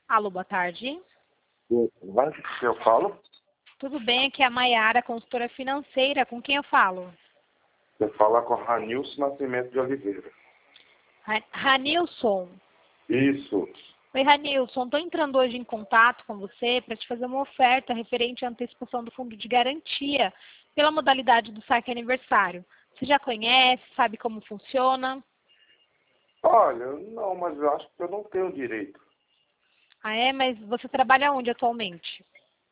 Alô, boa tarde. Vai, eu falo? Tudo bem? Aqui é a Maiara, consultora financeira. Com quem eu falo? Eu falo com a Ranilson Nascimento de Oliveira. Ranilson. Isso. Oi, Ranilson. Estou entrando hoje em contato com você para te fazer uma oferta referente à antecipação do fundo de garantia pela modalidade do saque aniversário. Você já conhece, sabe como funciona? Olha, não, mas eu acho que eu não tenho direito. Ah, é? Mas você trabalha onde atualmente?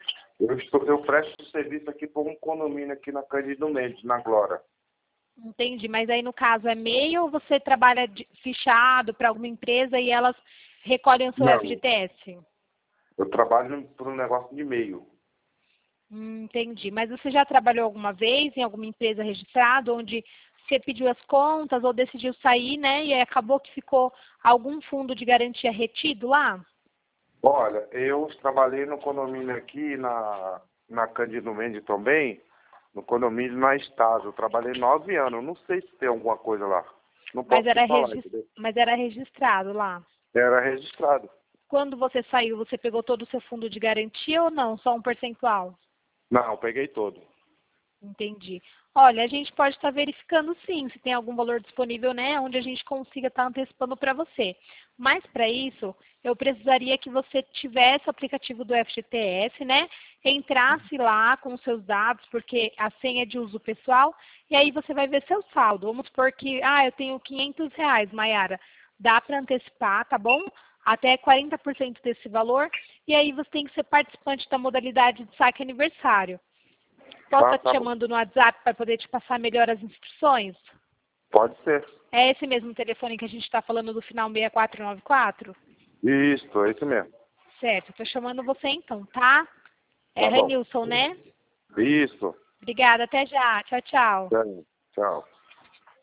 Eu presto serviço aqui por um condomínio aqui na Cândido Mendes, na Glória. Entendi, mas aí no caso é MEI ou você trabalha fichado para alguma empresa e elas recolhem o seu Não, FGTS? eu trabalho por um negócio de e-mail. Entendi, mas você já trabalhou alguma vez em alguma empresa registrada onde você pediu as contas ou decidiu sair, né? E aí acabou que ficou algum fundo de garantia retido lá? Olha, eu trabalhei no condomínio aqui na Cândido Mendes também, no condomínio na Estado. Eu trabalhei 9 anos, não sei se tem alguma coisa lá. Não Mas posso te falar, entendeu? era registrado lá. Era registrado. Quando você saiu, você pegou todo o seu fundo de garantia ou não? Só um percentual? Não, eu peguei todo. Entendi. Olha, a gente pode estar verificando sim, se tem algum valor disponível, né, onde a gente consiga estar antecipando para você. Mas para isso, eu precisaria que você tivesse o aplicativo do FGTS, né, entrasse lá com os seus dados, porque a senha é de uso pessoal, e aí você vai ver seu saldo. Vamos supor que, eu tenho R$ 500, Maiara. Dá para antecipar, tá bom? Até 40% desse valor, e aí você tem que ser participante da modalidade de saque aniversário. Posso estar te Tá bom. chamando no WhatsApp para poder te passar melhor as instruções? Pode ser. É esse mesmo telefone que a gente está falando do final 6494? Isso, é isso mesmo. Certo, estou chamando você então, tá? É Tá bom. Renilson, né? Isso. Obrigada, até já. Tchau, tchau. Tchau.